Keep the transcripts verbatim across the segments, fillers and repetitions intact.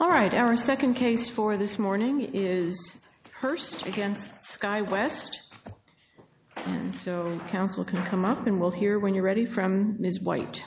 All right, our second case for this morning is Hurst against SkyWest. And so counsel can come up and we'll hear when you're ready from Miz White.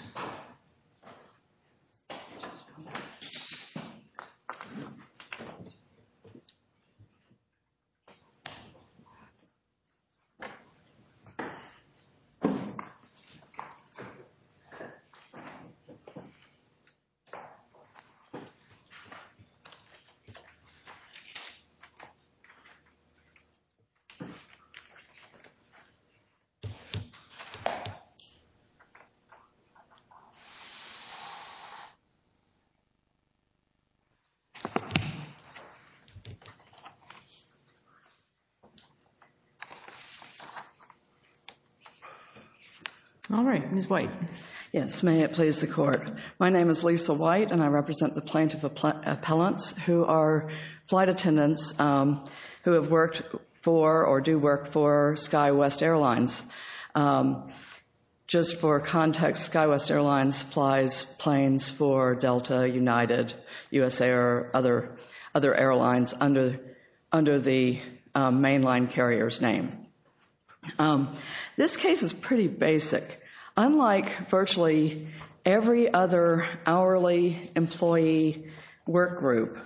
All right, Miz White. Yes, may it please the court. My name is Lisa White, and I represent the plaintiff appellants who are flight attendants um, who have worked for or do work for SkyWest Airlines. Um, just for context, SkyWest Airlines flies planes for Delta, United, U S A, or other other airlines under under the um, mainline carrier's name. Um, this case is pretty basic. Unlike virtually every other hourly employee work group,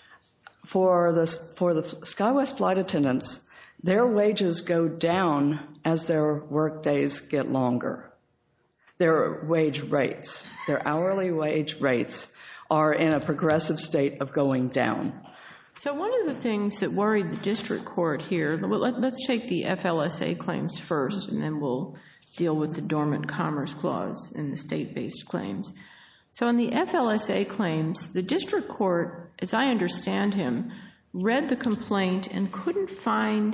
for the, for the SkyWest flight attendants, their wages go down as their work days get longer. Their wage rates, their hourly wage rates, are in a progressive state of going down. So one of the things that worried the district court here, let's take the F L S A claims first, and then we'll deal with the Dormant Commerce Clause and the state-based claims. So on the F L S A claims, the district court, as I understand him, read the complaint and couldn't find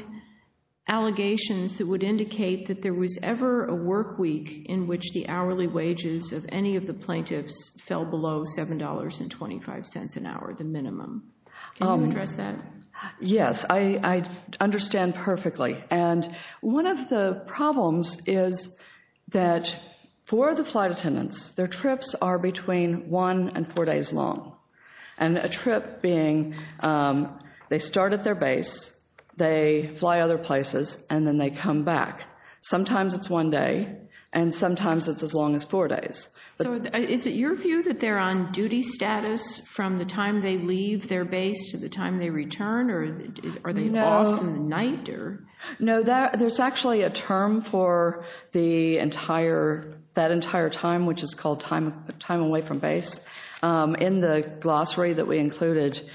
allegations that would indicate that there was ever a work week in which the hourly wages of any of the plaintiffs fell below seven dollars and twenty-five cents an hour, the minimum. Can um, you address that? Yes, I, I understand perfectly. And one of the problems is that for the flight attendants, their trips are between one and four days long. And a trip being um, they start at their base, they fly other places, and then they come back. Sometimes it's one day, and sometimes it's as long as four days. But so is it your view that they're on duty status from the time they leave their base to the time they return, or is, are they no, off in the night? Or no, that, there's actually a term for the entire that entire time, which is called time time away from base. Um, in the glossary that we included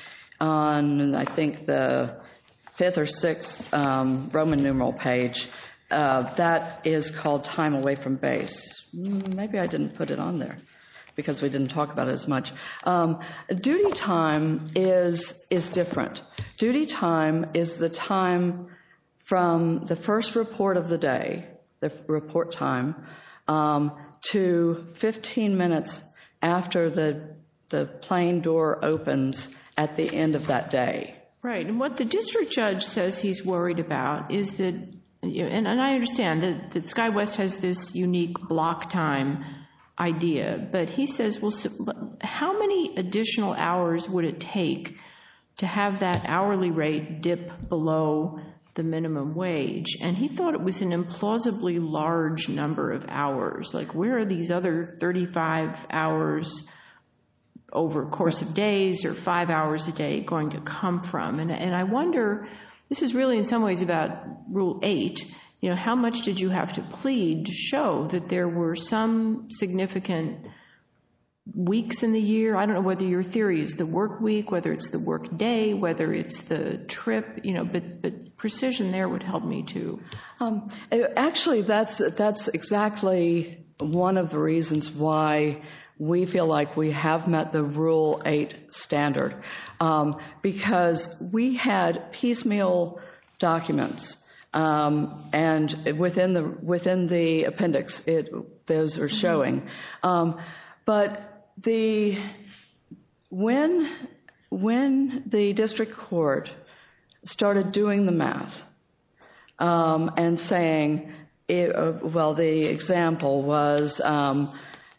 on, I think, the fifth or sixth um, Roman numeral page, Uh, that is called time away from base. Maybe I didn't put it on there because we didn't talk about it as much. Um, duty time is is different. Duty time is the time from the first report of the day, the report time, um, to fifteen minutes after the the plane door opens at the end of that day. Right, and what the district judge says he's worried about is that, and, and I understand that, that SkyWest has this unique block time idea, but he says, well, so, how many additional hours would it take to have that hourly rate dip below the minimum wage? And he thought it was an implausibly large number of hours. Like, where are these other thirty-five hours over a course of days or five hours a day going to come from? And, and I wonder, this is really in some ways about Rule eight, you know, how much did you have to plead to show that there were some significant weeks in the year? I don't know whether your theory is the work week, whether it's the work day, whether it's the trip, you know, but, but precision there would help me too. Um, actually, that's, that's exactly one of the reasons why we feel like we have met the Rule eight standard, um, because we had piecemeal documents, um, and within the within the appendix, it those are showing. Um, but the when when the district court started doing the math um, and saying, it, uh, well, the example was. Um,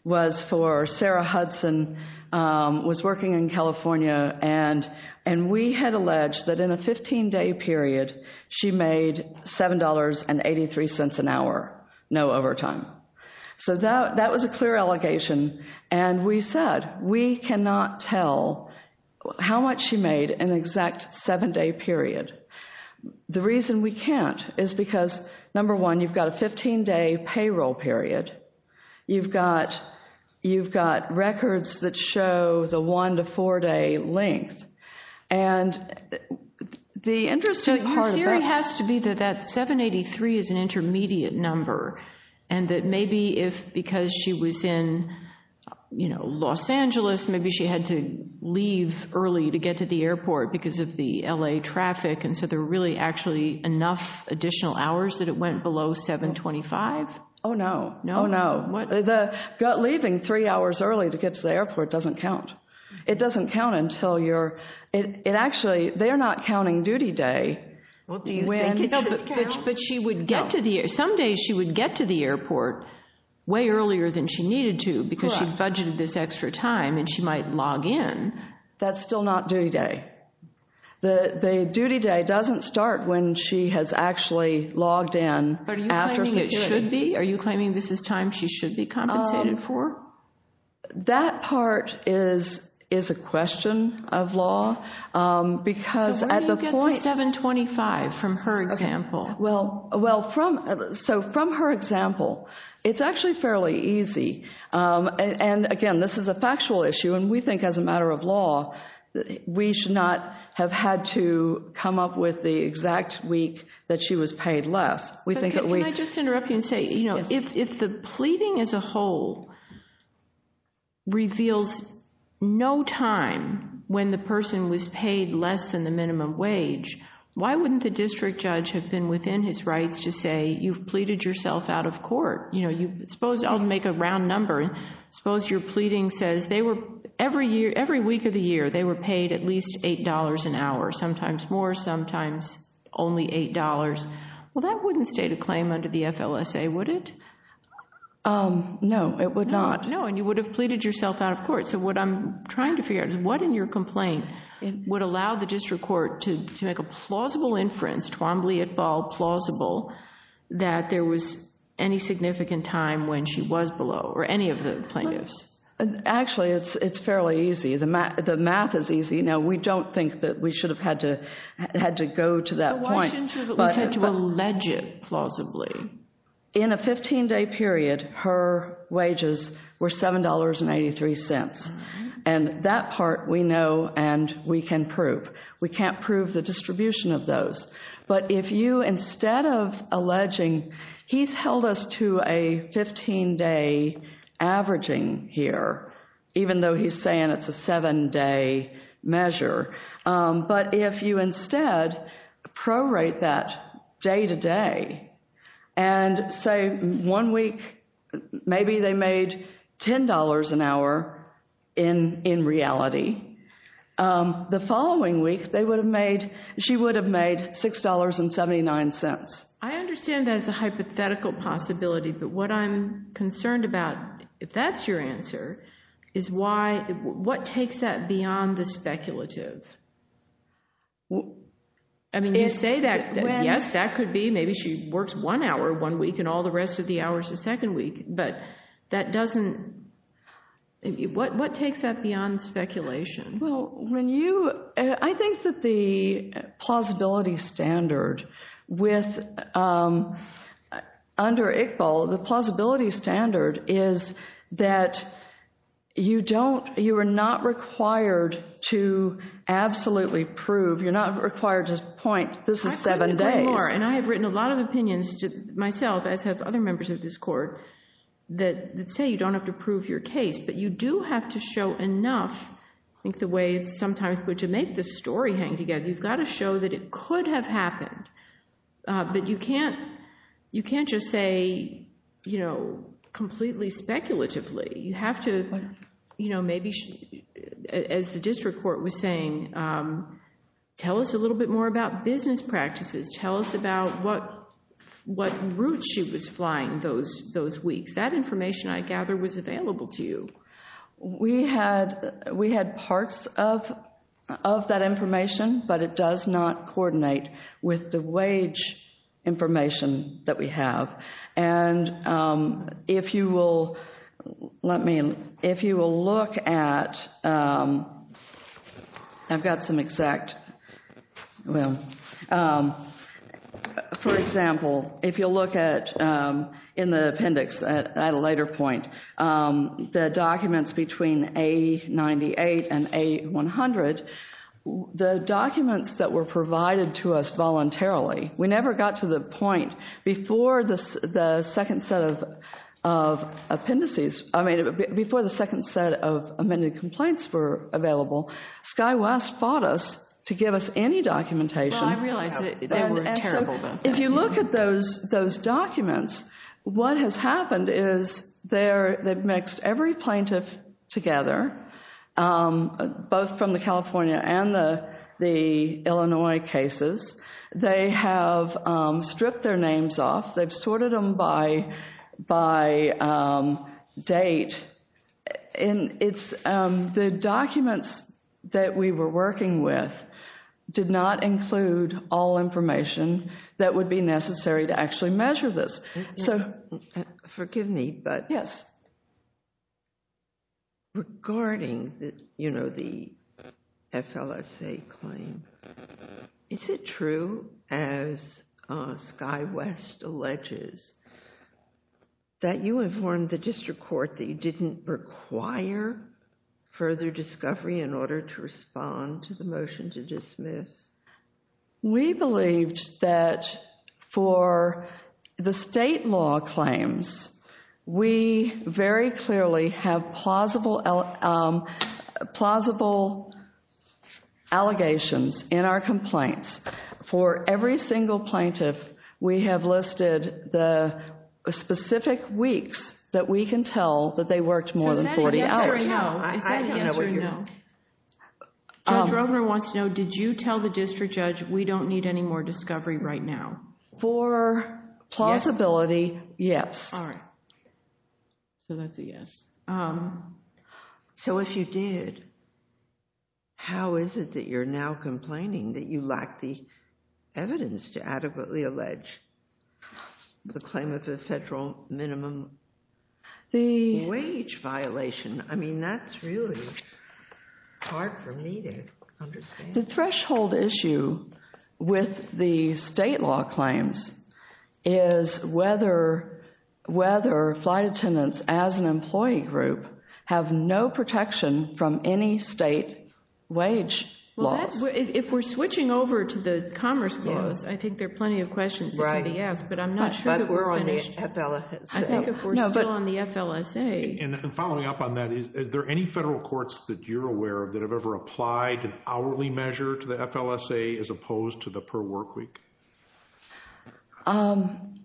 was for Sarah Hudson, um, was working in California, and and we had alleged that in a fifteen-day period, she made seven dollars and eighty-three cents an hour, no overtime. So that that was a clear allegation, and we said we cannot tell how much she made in an exact seven-day period. The reason we can't is because, number one, you've got a fifteen-day payroll period. You've got you've got records that show the one to four-day length, and the interesting so part your theory about has to be that that seven eighty-three is an intermediate number, and that maybe if because she was in, you know, Los Angeles, maybe she had to leave early to get to the airport because of the L A traffic, and so there were really actually enough additional hours that it went below seven twenty-five. Oh no, No? oh no. What? The got leaving three hours early to get to the airport doesn't count. It doesn't count until you're. It it actually they're not counting duty day. Well, do you when, think it No, should but, count? but but she would get No. to the some days she would get to the airport way earlier than she needed to because she'd Correct. budgeted this extra time, and she might log in. That's still not duty day. The the duty day doesn't start when she has actually logged in. But are you after claiming it security. should be? Are you claiming this is time she should be compensated Um, for? That part is is a question of law um, because So where at do you the get point the seven twenty-five from her example? Well, well, from so from her example, it's actually fairly easy. Um, and, and again, this is a factual issue, and we think, as a matter of law, we should not have had to come up with the exact week that she was paid less. We But think can, that we. can I just interrupt you and say, you know, Yes. if if the pleading as a whole reveals no time when the person was paid less than the minimum wage, why wouldn't the district judge have been within his rights to say, you've pleaded yourself out of court? You know, you suppose I'll make a round number, and suppose your pleading says they were every year, every week of the year, they were paid at least eight dollars an hour, sometimes more, sometimes only eight dollars. Well, that wouldn't state a claim under the F L S A, would it? Um, no, it would not. No, and you would have pleaded yourself out of court. So what I'm trying to figure out is what in your complaint would allow the district court to, to make a plausible inference, Twombly Iqbal plausible, that there was any significant time when she was below, or any of the plaintiffs? Actually, it's it's fairly easy. The math the math is easy. Now, we don't think that we should have had to had to go to that But why point. shouldn't you have at But- least had to but- allege it plausibly? In a fifteen-day period, her wages were seven dollars and eighty-three cents. And that part we know and we can prove. We can't prove the distribution of those. But if you, instead of alleging, he's held us to a fifteen-day averaging here, even though he's saying it's a seven-day measure. Um, but if you instead prorate that day to day, and say one week, maybe they made ten dollars an hour in in reality. Um, the following week, they would have made, she would have made six dollars and seventy-nine cents. I understand that as a hypothetical possibility, but what I'm concerned about, if that's your answer, is why, what takes that beyond the speculative? I mean, you It- say that, that, when- yes, that could be, maybe she works one hour one week and all the rest of the hours the second week, but that doesn't, what what takes that beyond speculation? Well, when you, I think that the plausibility standard with, um, under Iqbal, the plausibility standard is that you don't, you are not required to absolutely prove, you're not required to point, this is seven I couldn't agree days. more, and I have written a lot of opinions to myself, as have other members of this court, that, that say you don't have to prove your case, but you do have to show enough. I think the way it's sometimes put, to make the story hang together, you've got to show that it could have happened, uh, but you can't you can't just say, you know, completely speculatively. You have to, you know, maybe sh- as the district court was saying, um, tell us a little bit more about business practices. Tell us about what what routes she was flying those those weeks. That information, I gather, was available to you. We had we had parts of of that information, but it does not coordinate with the wage information that we have. And um, if you will, let me, if you will look at, um, I've got some exact, well, um, for example, if you look at um, in the appendix at, at a later point, um, the documents between A ninety-eight and A one hundred, the documents that were provided to us voluntarily, we never got to the point before the, the second set of, of appendices, I mean, before the second set of amended complaints were available, SkyWest fought us to give us any documentation. Well, I realize that they and, were and terrible so about that. If you look at those those documents, what has happened is they're, they've mixed every plaintiff together, um, both from the California and the, the Illinois cases. They have um, stripped their names off. They've sorted them by, by um, date. And it's um, the documents that we were working with did not include all information that would be necessary to actually measure this. So, forgive me, but yes, regarding the, you know, the F L S A claim, is it true, as uh, SkyWest alleges, that you informed the district court that you didn't require further discovery in order to respond to the motion to dismiss? We believed that for the state law claims, we very clearly have plausible, um, plausible allegations in our complaints. For every single plaintiff, we have listed the specific weeks that we can tell that they worked more so than forty yes hours. Or no? I, Is that I a don't yes know what or you're... no? Judge Um, Rovner wants to know, did you tell the district judge we don't need any more discovery right now? For plausibility, yes. All right. So that's a yes. Um, so if you did, how is it that you're now complaining that you lack the evidence to adequately allege the claim of a federal minimum the wage violation? I mean, that's really hard for me to understand. The threshold issue with the state law claims is whether whether flight attendants as an employee group have no protection from any state wage well, laws. that, if, if we're switching over to the Commerce Clause, yeah. I think there are plenty of questions that right. can be asked, but I'm not but, sure but that we're, we're on finished. the F L S A. I think if we're no, still but, on the F L S A. And, and following up on that, is, is there any federal courts that you're aware of that have ever applied an hourly measure to the F L S A as opposed to the per work week? Um,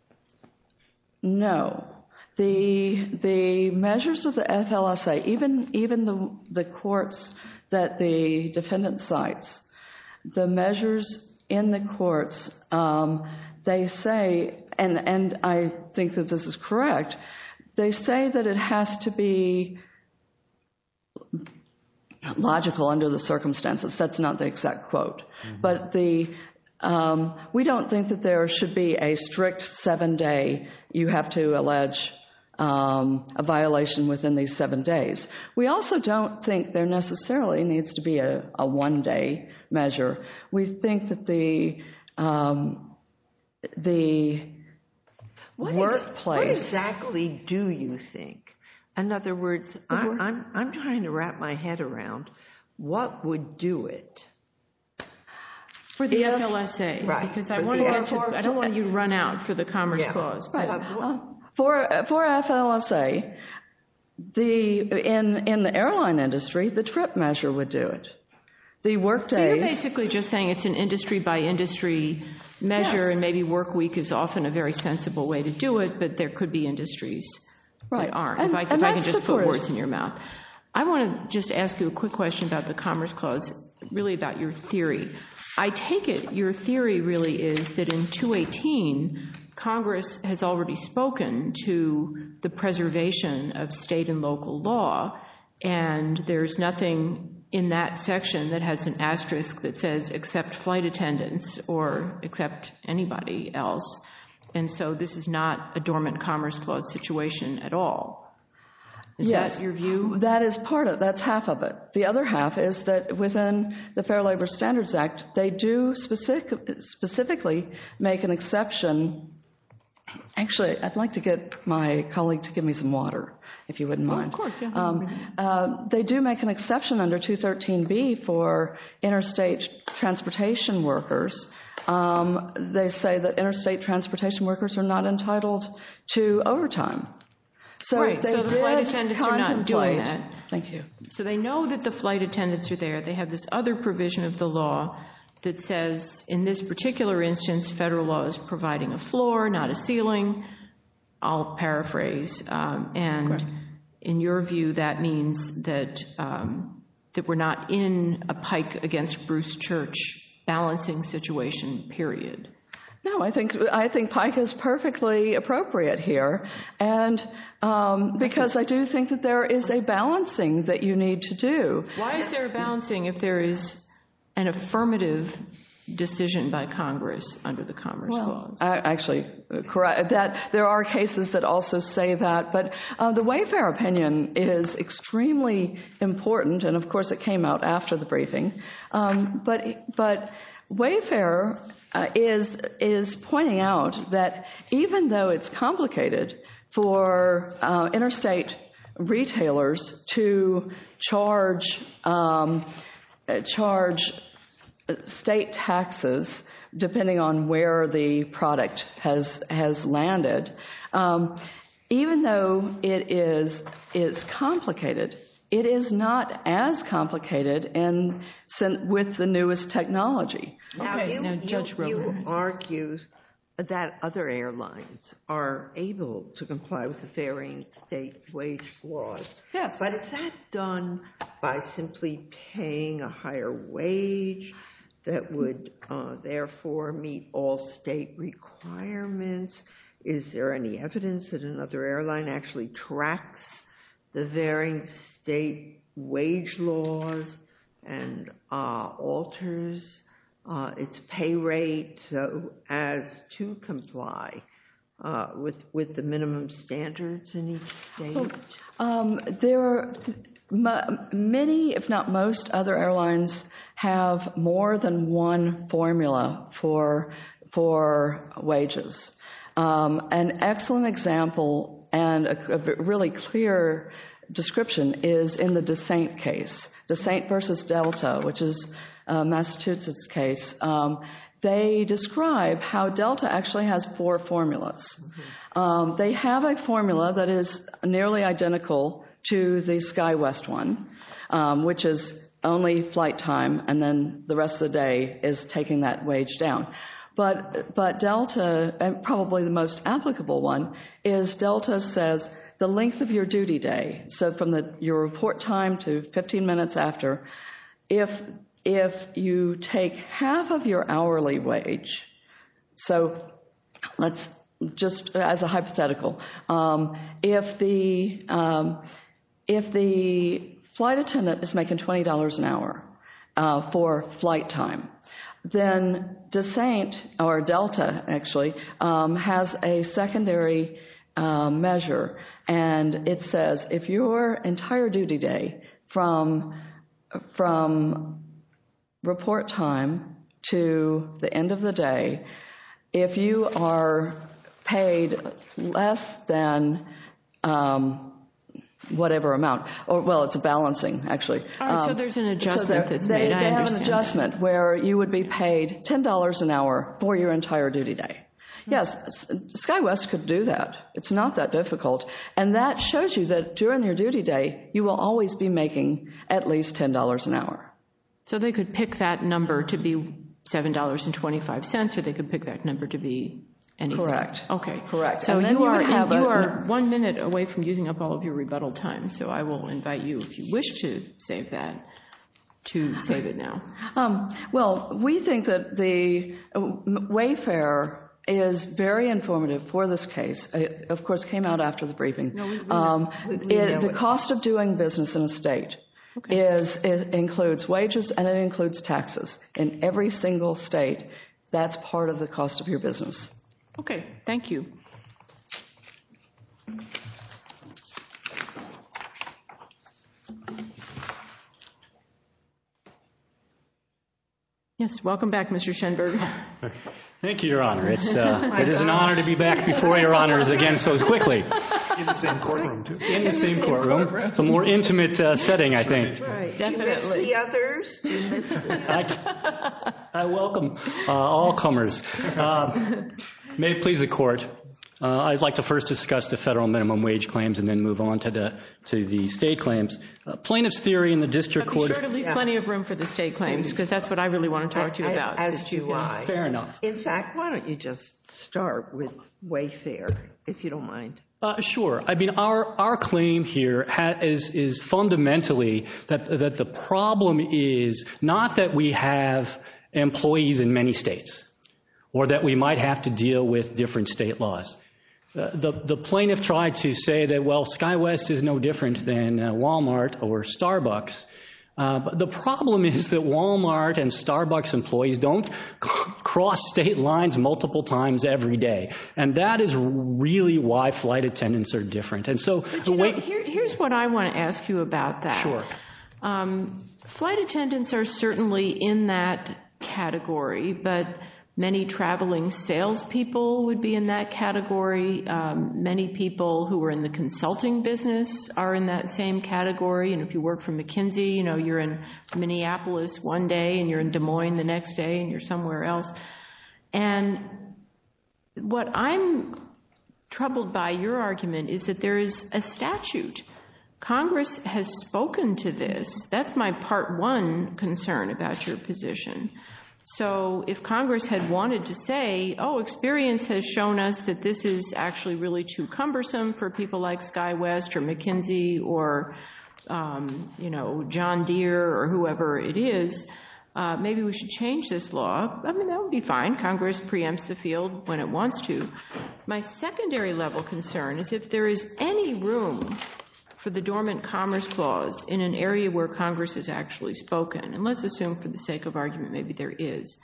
no. The the measures of the F L S A, even even the the courts that the defendant cites, the measures in the courts, um, they say, and and I think that this is correct, they say that it has to be logical under the circumstances. That's not the exact quote, mm-hmm. but the um, we don't think that there should be a strict seven day. You have to allege um, a violation within these seven days. We also don't think there necessarily needs to be a, a one day measure. We think that the um, the what workplace. Ex- what exactly do you think? In other words, I, I'm I'm trying to wrap my head around what would do it. For the if, F L S A, right. because I for want to get for, to, I don't want you to run out for the Commerce yeah. Clause. Right. But Uh, for for F L S A, the in in the airline industry, the trip measure would do it. The work days. So you're basically just saying it's an industry by industry measure, yes. and maybe work week is often a very sensible way to do it, but there could be industries right. that aren't. And, if I, and if I can just supported. put words in your mouth. I want to just ask you a quick question about the Commerce Clause, really about your theory. I take it your theory really is that in two eighteen, Congress has already spoken to the preservation of state and local law, and there's nothing in that section that has an asterisk that says except flight attendants or except anybody else. And so this is not a dormant Commerce Clause situation at all. Is yes, that your view? That is part of, that's half of it. The other half is that within the Fair Labor Standards Act, they do specific, specifically make an exception. Actually, I'd like to get my colleague to give me some water, if you wouldn't mind. Oh, of course, yeah. Um, uh, they do make an exception under two thirteen B for interstate transportation workers. Um, they say that interstate transportation workers are not entitled to overtime. So right, they so the did flight attendants are not doing that. Thank you. So they know that the flight attendants are there. They have this other provision of the law that says, in this particular instance, federal law is providing a floor, not a ceiling. I'll paraphrase. Um, and Correct. In your view, that means that um, that we're not in a Pike against Bruce Church balancing situation, period. No, I think I think Pike is perfectly appropriate here, and um, because I do think that there is a balancing that you need to do. Why is there a balancing if there is an affirmative decision by Congress under the Commerce well, Clause? I, actually, correct that there are cases that also say that, but uh, the Wayfair opinion is extremely important, and of course it came out after the briefing. Um, but but Wayfair uh, is is pointing out that even though it's complicated for uh, interstate retailers to charge um, charge state taxes depending on where the product has has landed, um, even though it is is complicated, it is not as complicated in with the newest technology. Now, okay, you, now you, Judge you Roper. argue that other airlines are able to comply with the varying state wage laws. Yes. But is that done by simply paying a higher wage that would uh, therefore meet all state requirements? Is there any evidence that another airline actually tracks the varying state wage laws and uh, alters uh, its pay rate so as to comply uh, with with the minimum standards in each state? Um, there are m- many, if not most, other airlines have more than one formula for for wages. Um, an excellent example and a, a really clear description is in the DeSaint case, DeSaint versus Delta, which is a Massachusetts case. Um, they describe how Delta actually has four formulas. Mm-hmm. Um, they have a formula that is nearly identical to the SkyWest one, um, which is only flight time, and then the rest of the day is taking that wage down. But but Delta, and probably the most applicable one, is Delta says the length of your duty day, so from the your report time to fifteen minutes after, if if you take half of your hourly wage, so let's just as a hypothetical, um, if the um, if the flight attendant is making twenty dollars an hour uh, for flight time, then DeSaint, or Delta actually, um, has a secondary uh, measure, and it says if your entire duty day from from report time to the end of the day, if you are paid less than um, whatever amount, or well, it's a balancing actually. All right, um, so there's an adjustment so that's they, made. They I have understand an adjustment that. where you would be paid ten dollars an hour for your entire duty day. Yes, SkyWest could do that. It's not that difficult. And that shows you that during your duty day, you will always be making at least ten dollars an hour. So they could pick that number to be seven dollars and twenty-five cents, or they could pick that number to be anything. Correct. Okay. Correct. So and you, you are, have you a, are one minute away from using up all of your rebuttal time, so I will invite you, if you wish to save that, to save it now. Um, well, we think that the uh, Wayfair is very informative for this case. It, of course, came out after the briefing. No, we- we um, We- we it- know the it. cost of doing business in a state Okay. is it includes wages and it includes taxes. In every single state, that's part of the cost of your business. Okay, thank you. Yes, welcome back, Mister Schenberg. Thank you, Your Honor. It's, uh, it is an honor to be back before Your Honors again so quickly. In the same courtroom, too. In the same courtroom. It's a more intimate uh, setting, I think. Right. Do you miss Definitely. the others? Do you miss the I, I welcome uh, all comers. Uh, may it please the Court, uh, I'd like to first discuss the federal minimum wage claims and then move on to the, to the state claims. Uh, plaintiff's theory in the district But be court... sure to leave Yeah. plenty of room for the state claims, because that's what I really want to talk to you about. As that you do can- I. Fair enough. In fact, why don't you just start with Wayfair, if you don't mind? Uh, sure. I mean, our, our claim here ha- is, is fundamentally that, that the problem is not that we have employees in many states or that we might have to deal with different state laws. Uh, the, the plaintiff tried to say that, well, SkyWest is no different than uh, Walmart or Starbucks. Uh, but the problem is that Walmart and Starbucks employees don't c- cross state lines multiple times every day. And that is really why flight attendants are different. And so, But, you know, wait, here, here's what I want to ask you about that. Sure. Um, flight attendants are certainly in that category, but many traveling salespeople would be in that category. Um, many people who are in the consulting business are in that same category. And if you work for McKinsey, you know, you're in Minneapolis one day and you're in Des Moines the next day and you're somewhere else. And what I'm troubled by your argument is that there is a statute. Congress has spoken to this. That's my part one concern about your position. So if Congress had wanted to say, oh, experience has shown us that this is actually really too cumbersome for people like SkyWest or McKinsey or, um, you know, John Deere or whoever it is, uh, maybe we should change this law. I mean, that would be fine. Congress preempts the field when it wants to. My secondary level concern is if there is any room for the Dormant Commerce Clause in an area where Congress has actually spoken, and let's assume for the sake of argument maybe there is,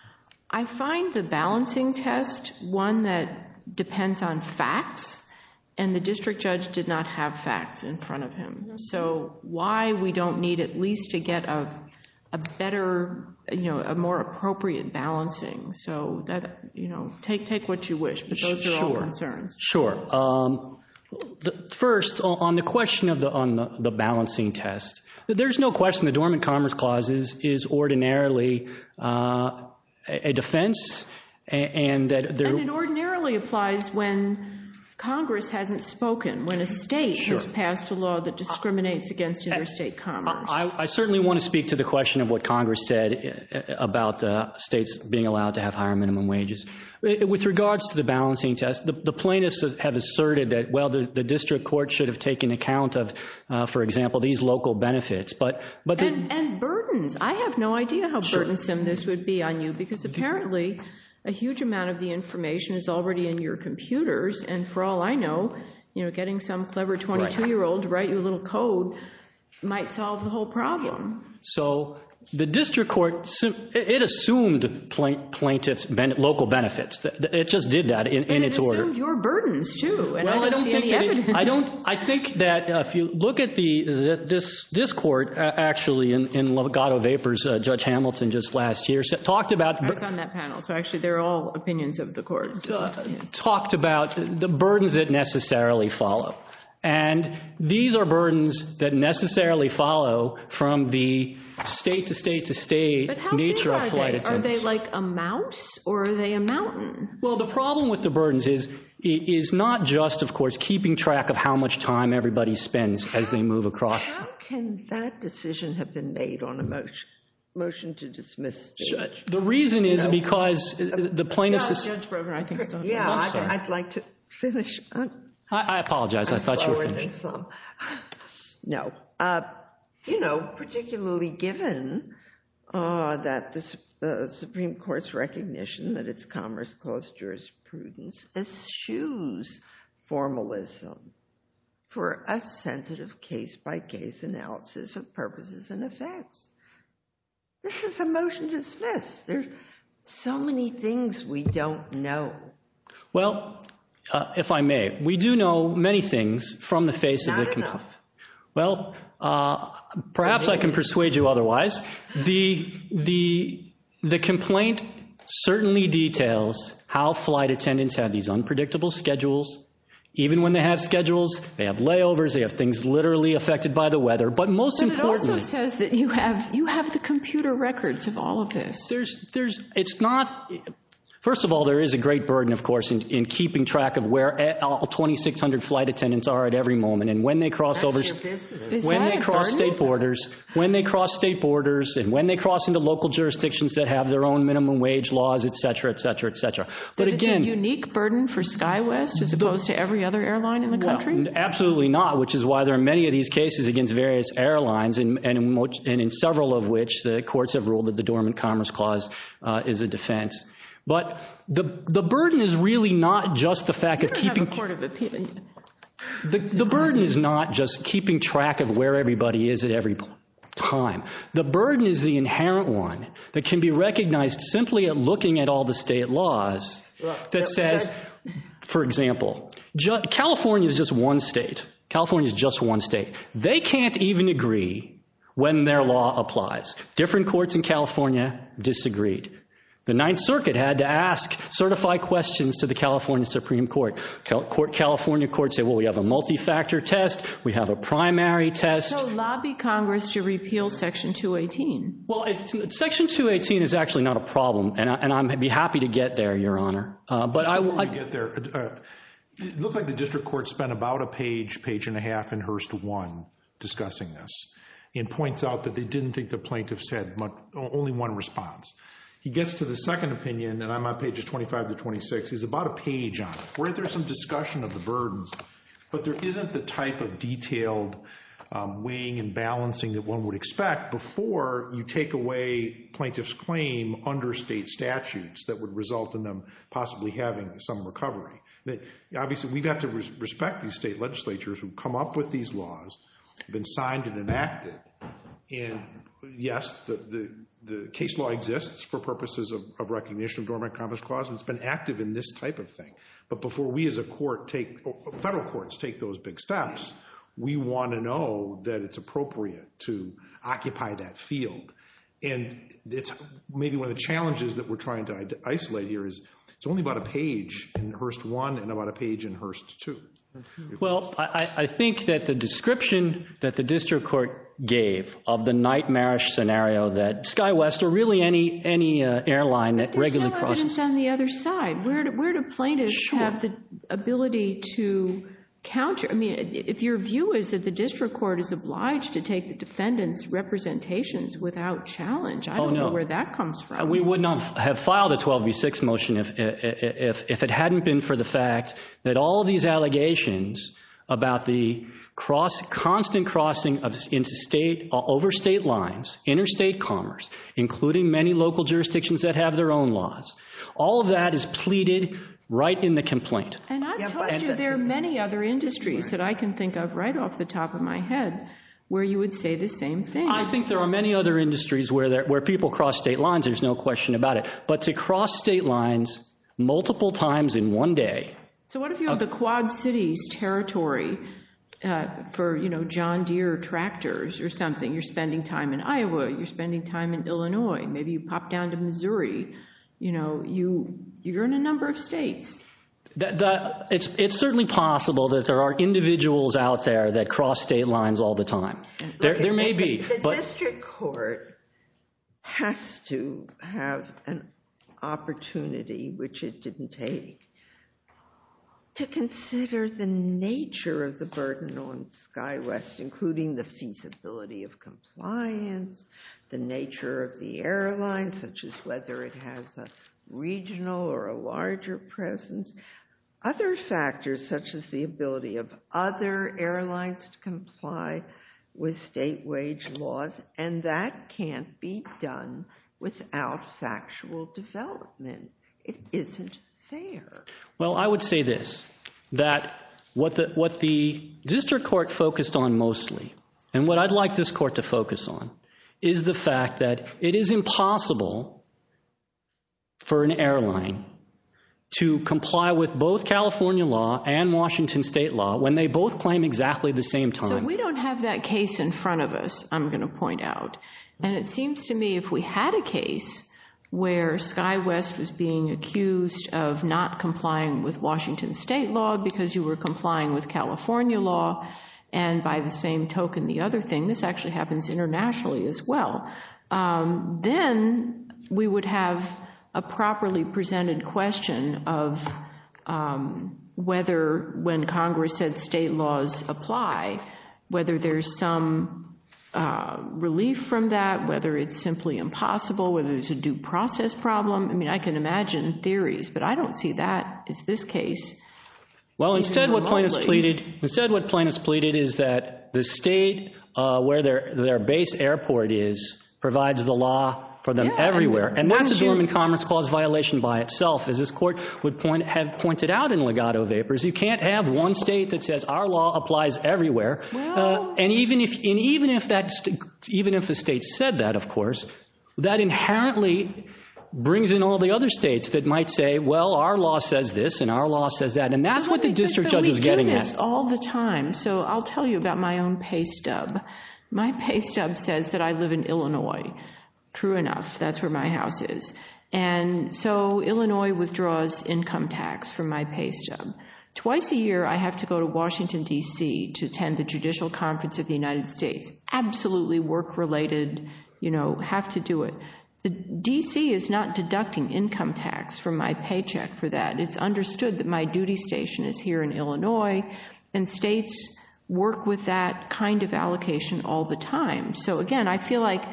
I find the balancing test one that depends on facts, and the district judge did not have facts in front of him. So why we don't need at least to get a, a better, you know, a more appropriate balancing. So that, you know, take, take what you wish, but those are all Sure. concerns. Sure. Um, the, first, on the question of the on the, the balancing test, there's no question the Dormant Commerce Clause is, is ordinarily uh, a, a defense, and, and that there. And it ordinarily applies when Congress hasn't spoken, when a state Sure. has passed a law that discriminates against interstate commerce. I, I certainly want to speak to the question of what Congress said uh, about the states being allowed to have higher minimum wages. With regards to the balancing test, the, the plaintiffs have asserted that, well, the, the district court should have taken account of, uh, for example, these local benefits. But, but the, and, and burdens. I have no idea how burdensome this would be on you, because apparently a huge amount of the information is already in your computers, and for all I know, you know, getting some clever twenty-two-year-old to write you a little code might solve the whole problem. So the district court, it assumed plaintiffs' local benefits. It just did that in, in its order. It assumed your burdens, too, and well, I don't, I don't see think any that evidence. It, I don't. I think that uh, if you look at the uh, this this court, uh, actually in, in Legato Vapors, uh, Judge Hamilton just last year said, talked about. I was on that panel, so actually they're all opinions of the court. So, Uh, yes. Talked about the burdens that necessarily follow. And these are burdens that necessarily follow from the state to state to state But how nature big of are flight they? attendants. Are they like a mouse or are they a mountain? Well, the problem with the burdens is is not just, of course, keeping track of how much time everybody spends as they move across. How can that decision have been made on a motion, motion to dismiss stage? The reason is because the plaintiffs... Yeah, Judge Brogan, I think so. Yeah, I'm I'd, sorry. I'd like to finish. I'm, I, I apologize. I I'm thought you were slower finished. than some. No. Uh, you know, particularly given uh, that this, the Supreme Court's recognition that its Commerce Clause jurisprudence eschews formalism for a sensitive case-by-case analysis of purposes and effects. This is a motion to dismiss. There's so many things we don't know. Well, uh, if I may, we do know many things from the face Not of the complaint. enough. Well, uh, perhaps I can persuade you otherwise. The, the, the complaint certainly details how flight attendants have these unpredictable schedules. Even when they have schedules, they have layovers, they have things literally affected by the weather. But most but importantly, it also says that you have you have the computer records of all of this. There's, there's, it's not. First of all, there is a great burden, of course, in, in keeping track of where all twenty-six hundred flight attendants are at every moment, and when they cross That's over, your business. Is when that they a cross burden? state borders, when they cross state borders, and when they cross into local jurisdictions that have their own minimum wage laws, et cetera, et cetera, et cetera. But That again, it's a unique burden for SkyWest as opposed to every other airline in the country? well, absolutely not, which is why there are many of these cases against various airlines, and, and, in, which, and in several of which the courts have ruled that the Dormant Commerce Clause uh, is a defense. But the the burden is really not just the fact You of don't keeping. have a court of appeal. The, the burden is not just keeping track of where everybody is at every time. The burden is the inherent one that can be recognized simply at looking at all the state laws that says, for example, ju- California is just one state. California is just one state. They can't even agree when their law applies. Different courts in California disagreed. The Ninth Circuit had to ask, certify questions to the California Supreme Court. Cal- court California courts say, well, we have a multi-factor test, we have a primary test. So lobby Congress to repeal Section two eighteen. Well, it's, Section two eighteen is actually not a problem, and, I, and I'd be happy to get there, Your Honor. Uh, but I, Before I we get there, uh, it looks like the district court spent about a page, page and a half in Hearst one discussing this, and points out that they didn't think the plaintiffs had much, only one response. He gets to the second opinion, and I'm on pages twenty-five to twenty-six. He's about a page on it, where there's some discussion of the burdens, but there isn't the type of detailed um, weighing and balancing that one would expect before you take away plaintiff's claim under state statutes that would result in them possibly having some recovery. That, obviously, we have to res- respect these state legislatures who come up with these laws, been signed and enacted, and yes, the, the, the case law exists for purposes of, of recognition of Dormant Commerce Clause, and it's been active in this type of thing. But before we as a court take, federal courts take those big steps, we want to know that it's appropriate to occupy that field. And it's maybe one of the challenges that we're trying to isolate here is it's only about a page in Hearst one and about a page in Hearst two. Well, I, I think that the description that the district court gave of the nightmarish scenario that SkyWest or really any any uh, airline that There's regularly no crosses. evidence on the other side. Where do, where do plaintiffs Sure. have the ability to counter? I mean, if your view is that the district court is obliged to take the defendant's representations without challenge, I Oh, don't no. know where that comes from. We would not have filed a twelve B six motion if, if, if it hadn't been for the fact that all of these allegations about the cross, constant crossing of into state, uh, over state lines, interstate commerce, including many local jurisdictions that have their own laws, all of that is pleaded right in the complaint. And I've Yeah, told but- you there are many other industries that I can think of right off the top of my head where you would say the same thing. I think there are many other industries where there, where people cross state lines, there's no question about it. But to cross state lines multiple times in one day. So what if you have the Quad Cities territory uh, for, you know, John Deere tractors or something? You're spending time in Iowa, you're spending time in Illinois, maybe you pop down to Missouri. You know, you, you're in a number of states. That, that, it's, it's certainly possible that there are individuals out there that cross state lines all the time. There, Look, there may the, be, The but district court has to have an opportunity, which it didn't take, to consider the nature of the burden on SkyWest, including the feasibility of compliance, the nature of the airline, such as whether it has a regional or a larger presence, other factors such as the ability of other airlines to comply with state wage laws, and that can't be done without factual development. It isn't fair. Well, I would say this, that what the, what the district court focused on mostly, and what I'd like this court to focus on, is the fact that it is impossible for an airline to comply with both California law and Washington state law when they both claim exactly the same time. So we don't have that case in front of us, I'm going to point out. And it seems to me if we had a case where SkyWest was being accused of not complying with Washington state law because you were complying with California law, and by the same token, the other thing, this actually happens internationally as well, um, then we would have a properly presented question of um, whether, when Congress said state laws apply, whether there's some uh, relief from that, whether it's simply impossible, whether there's a due process problem. I mean, I can imagine theories, but I don't see that as this case. Well, instead what plaintiffs pleaded, instead what plaintiffs pleaded is that the state uh, where their, their base airport is provides the law for them Yeah, everywhere. and And that's a wouldn't you- Dormant Commerce Clause violation by itself. As this court would point, have pointed out in Legato Vapors, you can't have one state that says our law applies everywhere. Well- Uh, and even if, and even if that, st- even if the state said that, of course, that inherently brings in all the other states that might say, well, our law says this and our law says that. And that's So what let the me- district but judge we was getting do this at. all the time. So I'll tell you about my own pay stub. My pay stub says that I live in Illinois. True enough, that's where my house is. And so Illinois withdraws income tax from my pay stub. Twice a year, I have to go to Washington, D C to attend the Judicial Conference of the United States. Absolutely work-related, you know, have to do it. The D C is not deducting income tax from my paycheck for that. It's understood that my duty station is here in Illinois, and states work with that kind of allocation all the time. So again, I feel like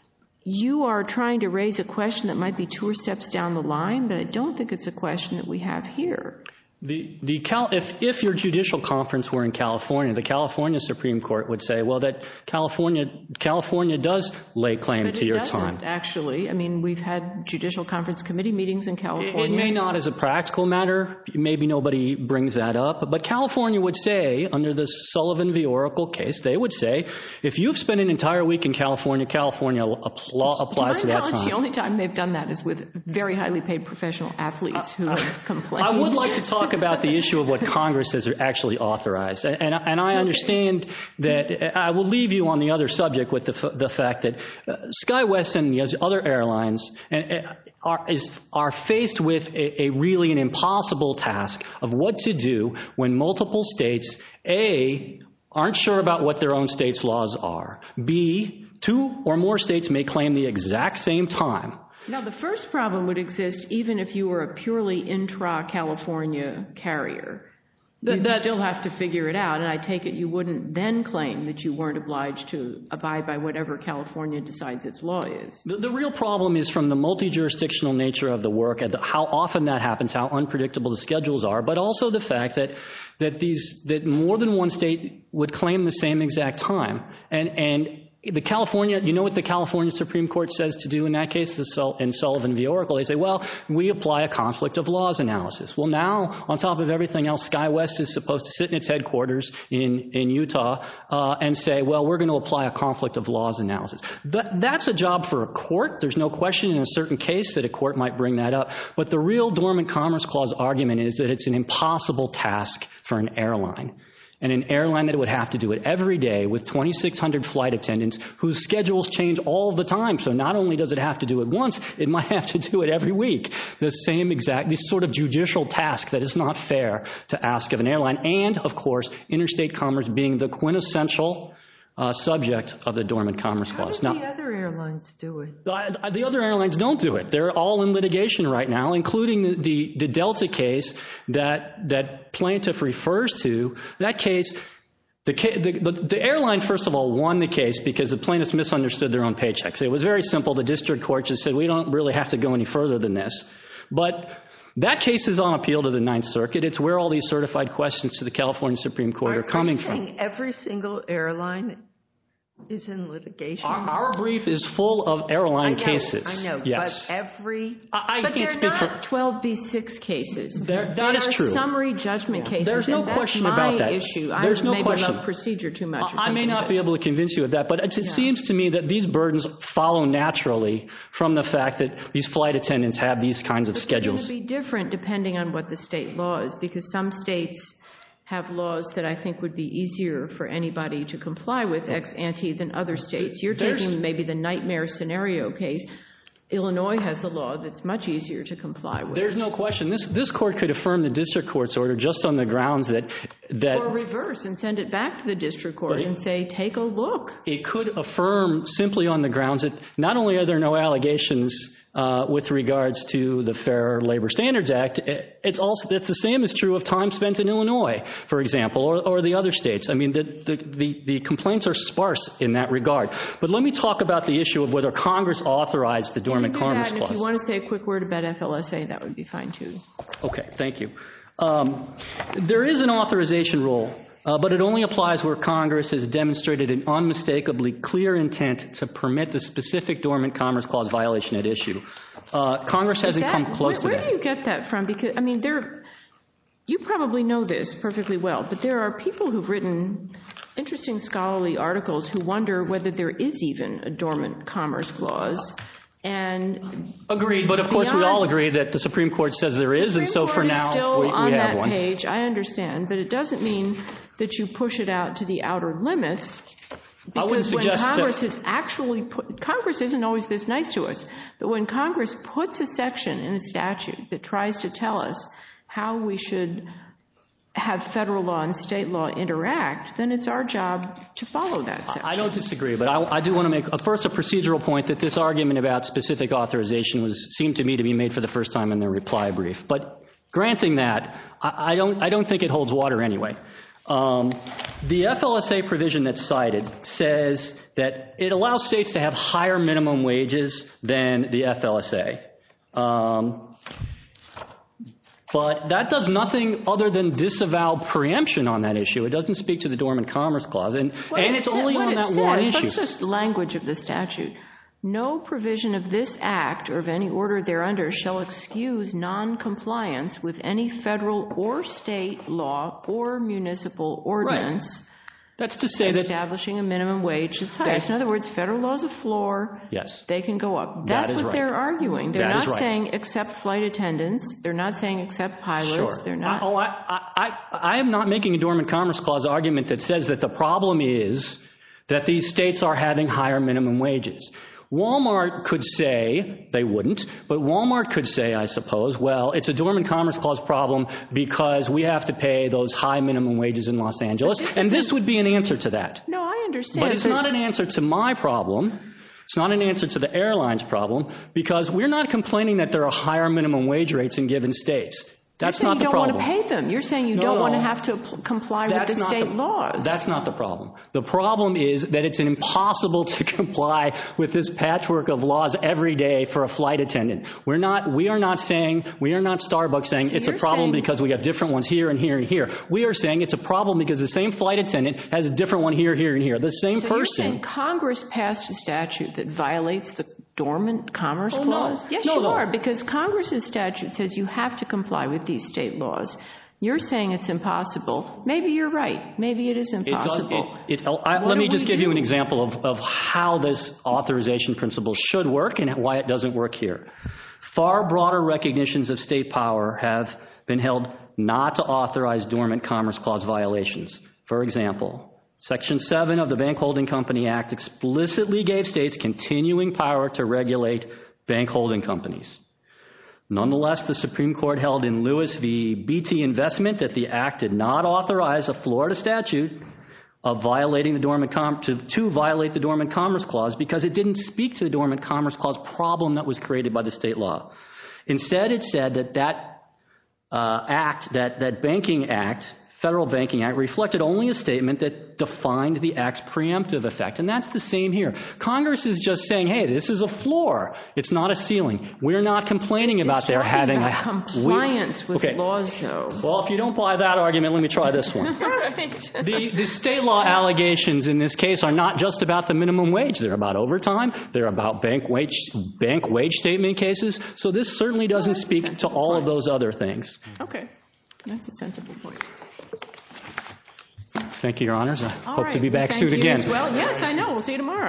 you are trying to raise a question that might be two steps down the line, but I don't think it's a question that we have here. The, the Cal, if, if your judicial conference were in California, the California Supreme Court would say, well, that California, California does lay claim But to it your doesn't, time. actually. I mean, we've had judicial conference committee meetings in It, California. it may not as a practical matter. Maybe nobody brings that up. But California would say, under the Sullivan v. Oracle case, they would say, if you've spent an entire week in California, California law applies to, to my that knowledge, time. the only time they've done that is with very highly paid professional athletes who have complained. I would like to talk about the issue of what Congress has actually authorized. And, and I understand that I will leave you on the other subject with the, the fact that uh, SkyWest and the other airlines are, is, are faced with a, a really an impossible task of what to do when multiple states, A, aren't sure about what their own state's laws are, B, two or more states may claim the exact same time. Now, the first problem would exist even if you were a purely intra-California carrier. You'd that- still have to figure it out, and I take it you wouldn't then claim that you weren't obliged to abide by whatever California decides its law is. The, the real problem is from the multi-jurisdictional nature of the work and the, how often that happens, how unpredictable the schedules are, but also the fact that that these that more than one state would claim the same exact time. And and the California, you know what the California Supreme Court says to do in that case, the Sul- in Sullivan v. Oracle? They say, well, we apply a conflict of laws analysis. Well, now, on top of everything else, SkyWest is supposed to sit in its headquarters in, in Utah uh, and say, well, we're going to apply a conflict of laws analysis. That, that's a job for a court. There's no question in a certain case that a court might bring that up. But the real Dormant Commerce Clause argument is that it's an impossible task for an airline. And an airline that would have to do it every day with twenty-six hundred flight attendants whose schedules change all the time. So not only does it have to do it once, it might have to do it every week. The same exact, this sort of judicial task that is not fair to ask of an airline. And, of course, interstate commerce being the quintessential uh, subject of the Dormant Commerce How Clause. do Now, the other airlines do it? the the other airlines don't do it. They're all in litigation right now, including the, the, the Delta case that that plaintiff refers to. That case, the, the, the, the airline, first of all, won the case because the plaintiffs misunderstood their own paychecks. It was very simple. The district court just said, we don't really have to go any further than this. But that case is on appeal to the Ninth Circuit. It's where all these certified questions to the California Supreme Court are, Are, coming are you from. saying every single airline is in litigation? Our, our brief is full of airline I know, cases. I know, Yes. but every... I, I But can't they're speak not for... twelve B six cases. They're- that they is are true. summary judgment cases. There's no and that's question my about that. issue. There's I no maybe question. love procedure too much or I may something, not but- be able to convince you of that, but it, it seems to me that these burdens follow naturally from the fact that these flight attendants have these kinds of But schedules. they're going to be different depending on what the state law is, because some states have laws that I think would be easier for anybody to comply with ex ante than other states. You're There's- taking maybe the nightmare scenario case. Illinois has a law that's much easier to comply with. There's no question. This this court could affirm the district court's order just on the grounds that that Or reverse and send it back to the district court Right. and say, take a look. it could affirm simply on the grounds that not only are there no allegations uh, with regards to the Fair Labor Standards Act, it, it's also that's the same is true of time spent in Illinois, for example, or, or the other states. I mean, the, the the the complaints are sparse in that regard. But let me talk about the issue of whether Congress authorized the You can Dormant do Commerce that, and Clause. if you want to say a quick word about F L S A, that would be fine too. Okay, thank you. Um, there is an authorization rule, uh, but it only applies where Congress has demonstrated an unmistakably clear intent to permit the specific Dormant Commerce Clause violation at issue. Uh, Congress hasn't Is come that- close where, to where that. do you get that from? Because, I mean, there, you probably know this perfectly well, but there are people who've written interesting scholarly articles who wonder whether there is even a Dormant Commerce Clause. And Agreed, but of course we beyond- all agree that the Supreme Court says there is, and so for Supreme Court is now still we, on we have that one. page, I understand, but it doesn't mean that you push it out to the outer limits. I wouldn't Because when suggest that- Congress is actually put, Congress isn't always this nice to us, but when Congress puts a section in a statute that tries to tell us how we should have federal law and state law interact, then it's our job to follow that section. I don't disagree, but I, I do want to make uh, first a procedural point that this argument about specific authorization was seemed to me to be made for the first time in their reply brief. But granting that, I, I don't I don't think it holds water anyway. Um, the F L S A provision that's cited says that it allows states to have higher minimum wages than the F L S A. Um, But that does nothing other than disavow preemption on that issue. It doesn't speak to the Dormant Commerce Clause. And, What and it it's sa- only what on it that one says, issue. Let's just language of the statute. No provision of this act or of any order thereunder shall excuse noncompliance with any federal or state law or municipal ordinance That's to say that, establishing a minimum wage that's higher. That- In other words, federal law's a floor. yes. They can go up. That That's is what right. they're arguing. They're That is not right. saying except flight attendants. They're not saying except pilots. Sure. They're not. I, oh, I, I, I I am not making a Dormant Commerce Clause argument that says that the problem is that these states are having higher minimum wages. Walmart could say, they wouldn't, but Walmart could say, I suppose, well, it's a Dormant Commerce Clause problem because we have to pay those high minimum wages in Los Angeles, this and isn't- this would be an answer to that. No, I understand. But it's not an answer to my problem. It's not an answer to the airline's problem because we're not complaining that there are higher minimum wage rates in given states. That's You're saying not the you don't problem. want to pay them. You're saying you No, don't want to no. have to pl- comply That's with the not state the, laws. That's not the problem. The problem is that it's impossible to comply with this patchwork of laws every day for a flight attendant. We're not, we are not saying, we are not Starbucks saying So it's a you're problem saying- because we have different ones here and here and here. We are saying it's a problem because the same flight attendant has a different one here, here, and here. The same So you're person. saying Congress passed a statute that violates the Dormant Commerce Oh, no. Clause? Yes, No, you no. are, because Congress's statute says you have to comply with these state laws. You're saying it's impossible. Maybe you're right. Maybe it is It does, impossible. it, it, I, What let do me just we give you do? an example of, of how this authorization principle should work and why it doesn't work here. Far broader recognitions of state power have been held not to authorize Dormant Commerce Clause violations. For example, Section seven of the Bank Holding Company Act explicitly gave states continuing power to regulate bank holding companies. Nonetheless, the Supreme Court held in Lewis v. B T Investment that the act did not authorize a Florida statute of violating the Dormant Com- to, to violate the Dormant Commerce Clause because it didn't speak to the Dormant Commerce Clause problem that was created by the state law. Instead, it said that that uh, act, that, that banking act, Federal Banking Act reflected only a statement that defined the act's preemptive effect, and that's the same here. Congress is just saying, hey, this is a floor. It's not a ceiling. We're not complaining It's about their talking having about a compliance we, with okay. laws, though. Well, if you don't buy that argument, let me try this one. Right. The, the state law allegations in this case are not just about the minimum wage. They're about overtime. They're about bank wage, bank wage statement cases. So this certainly doesn't Well, speak to all point. of those other things. Okay. That's a sensible point. Thank you, Your Honors. I All hope right. to be back Thank soon you again. as well, yes, I know. We'll see you tomorrow.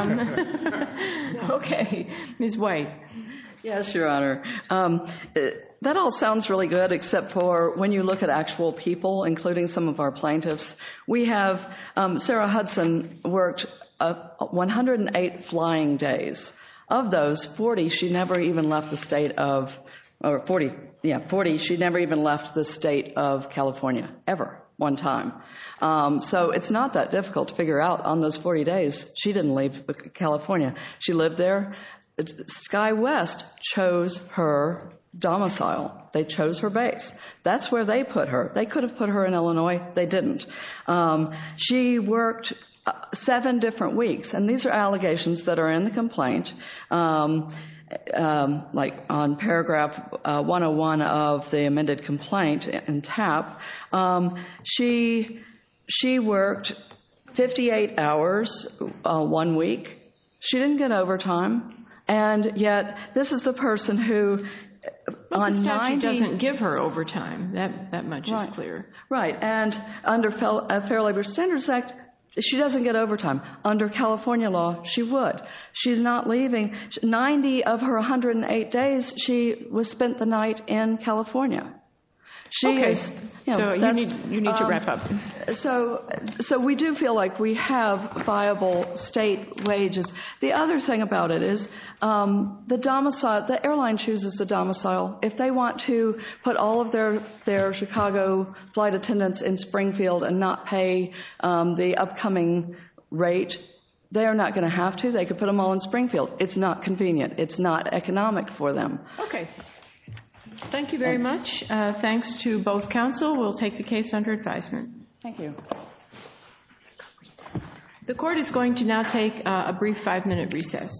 Um, okay. Miz White. Yes, Your Honor. Um, it, that all sounds really good, except for when you look at actual people, including some of our plaintiffs. We have um, Sarah Hudson worked uh, one hundred eight flying days. Of those, forty, she never even left the state of, or forty, yeah, forty, she never even left the state of California, ever, one time. Um, so it's not that difficult to figure out on those forty days. She didn't leave California. She lived there. SkyWest chose her domicile. They chose her base. That's where they put her. They could have put her in Illinois. They didn't. Um, she worked uh, seven different weeks, and these are allegations that are in the complaint. Um, um, like on paragraph uh, one oh one of the amended complaint in TAP, um, she she worked fifty-eight hours uh, one week. She didn't get overtime. And yet, this is the person who, Well, on the statute ninety doesn't give her overtime. That that much right, is clear. Right. And under Fel- uh, Fair Labor Standards Act, she doesn't get overtime. Under California law, she would. She's not leaving. ninety of her one hundred eight days, she was spent the night in California. She Okay. is, you know, so you that's, need you need to um, wrap up. So, so we do feel like we have viable state wages. The other thing about it is um, the domicile. The airline chooses the domicile. If they want to put all of their their Chicago flight attendants in Springfield and not pay um, the upcoming rate, they are not going to have to. They could put them all in Springfield. It's not convenient. It's not economic for them. Okay. Thank you very much. Uh, thanks to both counsel. We'll take the case under advisement. Thank you. The court is going to now take uh, a brief five-minute recess.